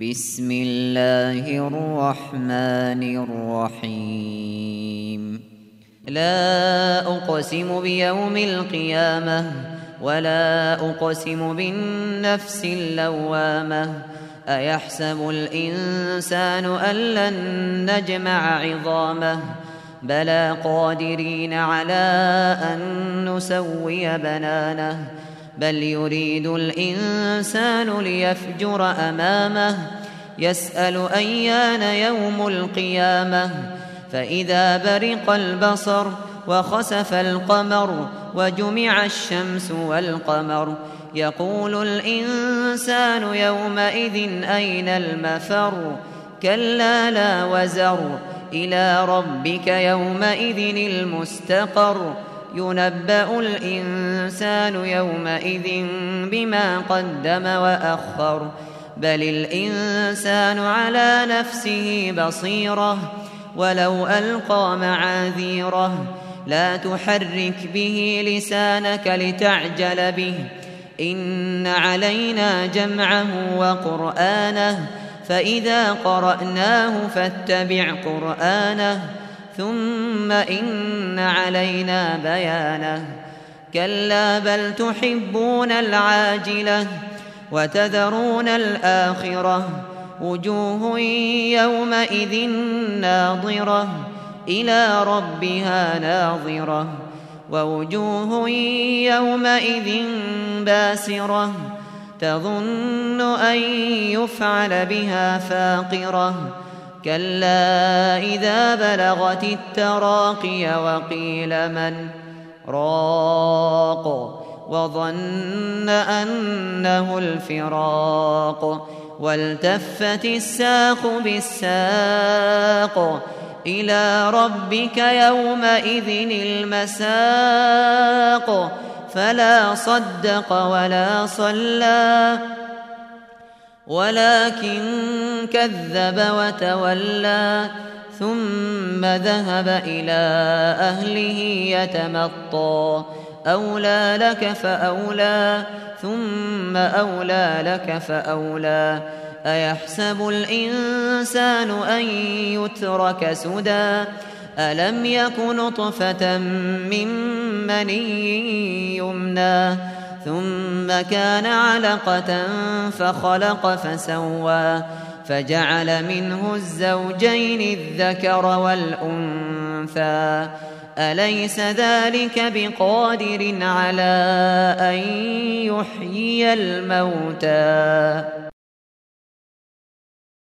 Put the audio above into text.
بسم الله الرحمن الرحيم لا أقسم بيوم القيامة ولا أقسم بالنفس اللوامة أيحسب الإنسان أن لن نجمع عظامه بلى قادرين على أن نسوي بنانه بل يريد الإنسان ليفجر أمامه يسأل أيان يوم القيامة فإذا برق البصر وخسف القمر وجمع الشمس والقمر يقول الإنسان يومئذ أين المفر كلا لا وزر إلى ربك يومئذ المستقر ينبأ الإنسان يومئذ بما قدم وأخر بل الإنسان على نفسه بصيرة ولو ألقى معاذيره لا تحرك به لسانك لتعجل به إن علينا جمعه وقرآنه فإذا قرأناه فاتبع قرآنه ثم إن علينا بيانه كلا بل تحبون العاجلة وتذرون الآخرة وجوه يومئذ ناظرة إلى ربها ناظرة ووجوه يومئذ باسرة تظن أن يفعل بها فاقرة كلا إذا بلغت التراقي وقيل من راق وظن أنه الفراق والتفت الساق بالساق إلى ربك يومئذ المساق فلا صدق ولا صلى ولكن كذب وتولى ثم ذهب إلى أهله يتمطى أولى لك فأولى ثم أولى لك فأولى أيحسب الإنسان أن يترك سدى ألم يك نطفة من مني يمنى ثم كان علقة فخلق فسوى فجعل منه الزوجين الذكر والأنثى أليس ذلك بقادر على أن يحيي الموتى